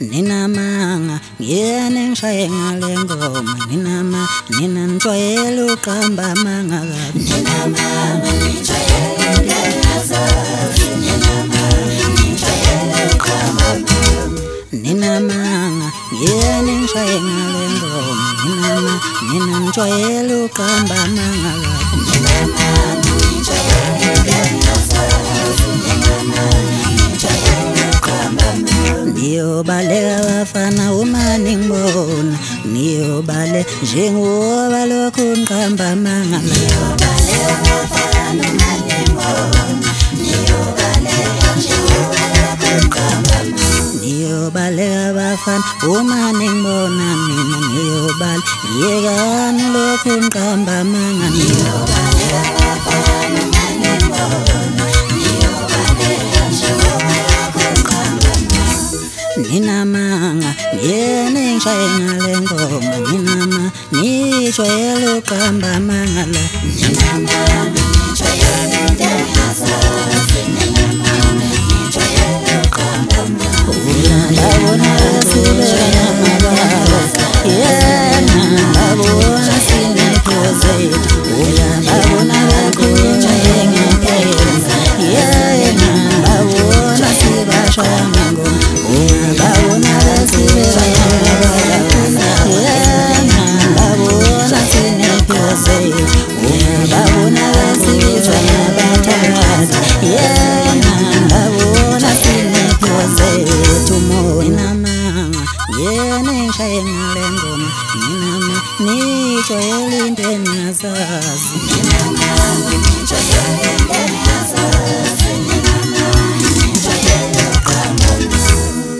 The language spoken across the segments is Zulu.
Ninamanga ngiyene ngishaye ngale ngoma ninanjwayela uqamba amanga kabi Ninamanga ngijwayele ngazazi Ninamanga ngijwayele uqamba amanga Ninamanga ngiyene ngishaye ngale ngoma ninanjwayela uqamba amanga kabi Ninamanga ngijwayele ngazazi Ninamanga ngijwayele uqamba amanga Niyobaleka bafana uma ningibona niyobale njengoba lokhu ngiqamba amanga Niyobaleka bafana uma ningibona Niyobaleka njengoba lokhu ngiqamba amanga Niyobaleka bafana uma ningibona mina niyobale yekani lokhu ngiqamba amanga Niyobaleka bafana uma ningibona Niyobaleka njengoba lokhu ngiqamba amanga Ninamanga ngiyene ngishaye ngale ngoma nijwayele uqamba amanga la Ninamanga ngijwayele ngazazi Ninamanga ngijwayele uqamba amanga Uyabona sibeka amabala yena babona sinephozethu uyabona ngijwayele ngempela yena babona sibashaya ngengoma uyabona sibeka amabala yena babona sinephozethu uyabona sibizwa ngabathakathi yena babona sinephozethu Ninamanga ngiyene ngishaye ngale ngoma nijwayele into engazazi Ninamanga ngijwayele ngazazi Ninamanga ngijwayele uqamba amanga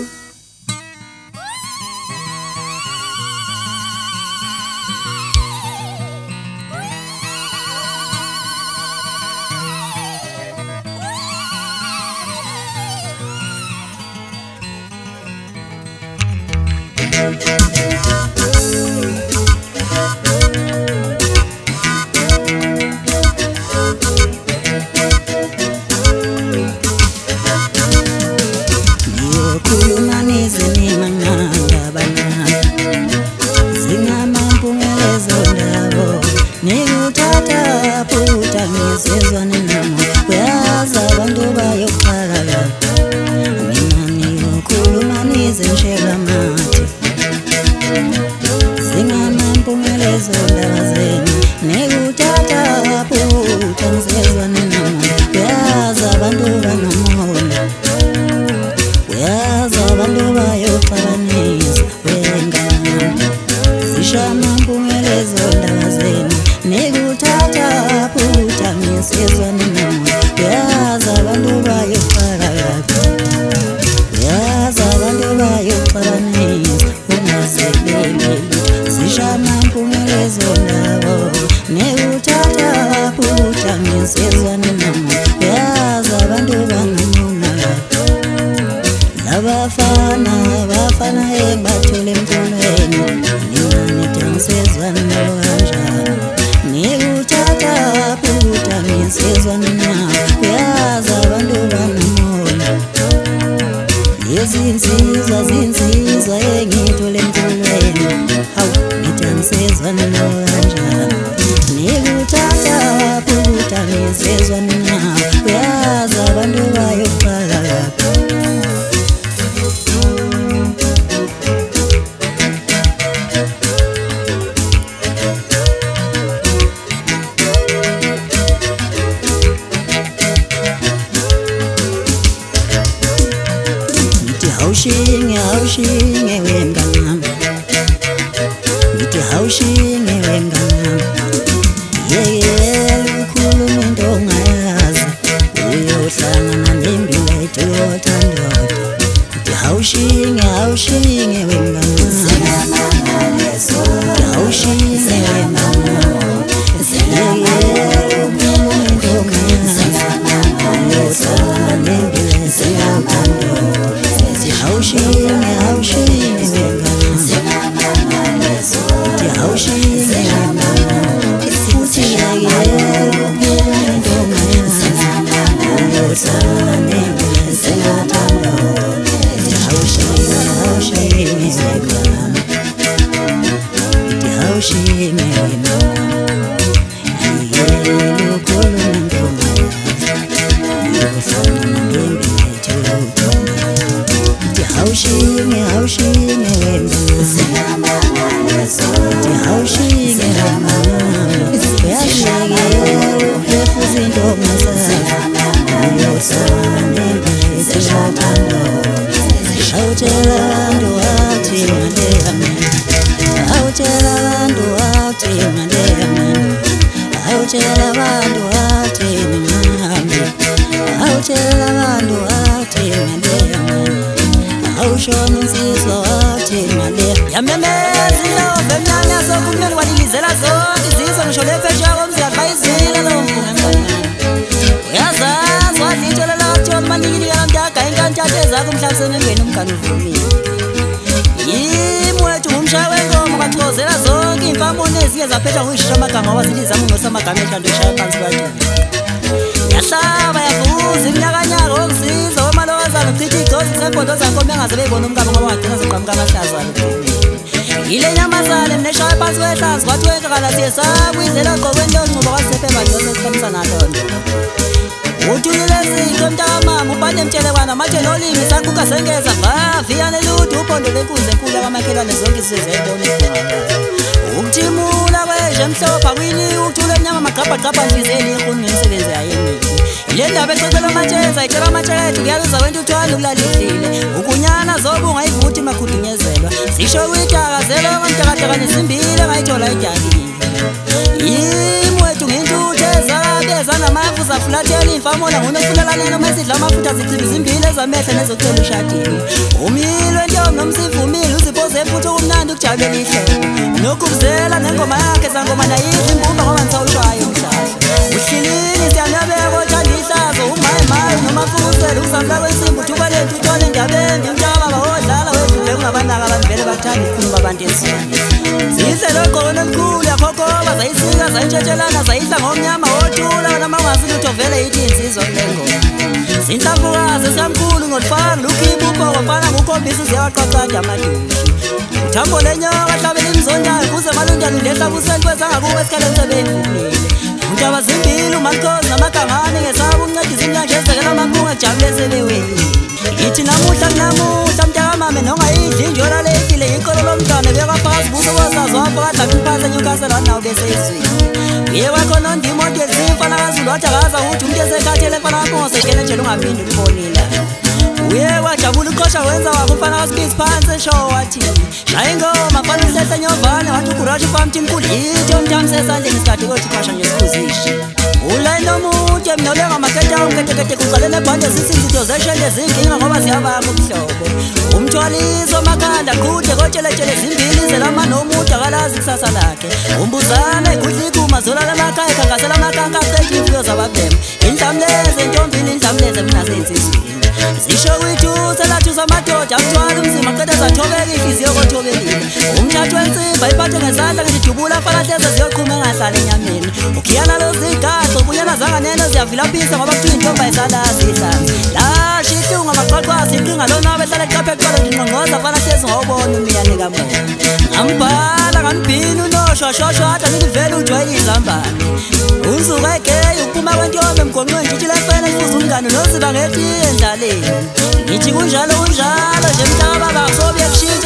Niyokhuluma nizinimanganga banana zingamampumelelo ndabo nikuthatha phutha ngizizwa ninamo uyazi abantu bayokuqala mina niyokhuluma nizinshela mathi zingamampumelelo ndaba zenu nikuthatha phutha ngizizwa ninamo uyazi abantu banomona uyazi abantu bayoxabanisa wengane zishama mpumelelo ndaba zenu nikuthatha phutha ngisizwa ninamo uyazi abantu bayoxabanisa uyazi abantu bayoxabanisa ungazeleli zishama mpumelelo ndabo nikuthatha phutha ngisizwa ninamo uyazi abantu bangamona Abafana engibathole emculweni Nina nidingisizwa nabo kanjani Nikuthatha phutha ngisizwa ninawo uyazi abantu banomona Izinsizwa zinsizwa engithole emculweni Hawu nidingisizwa nabo kanjani Nikuthatha phutha ngisizwa ninawo uyazi abantu bayokuqala Hawushinge wemngani ngithi hawushinge wemngani yeke ukhuluma into ongayazi uyohlangana nembilethu yothandwa ngithi hawushinge wemngani Ninamanga leso hawushinge wemngani yeke ukhuluma into ongayazi uyohlangana nembilethu yothandwa Hawushinge wemngani Ninamanga leso hawushinge wemngani futhi yeke ukhuluma into ongayazi uyohlangana nembilethu yothandwa hawushinge Ngithi kunjalo nje mhlaba basobekushika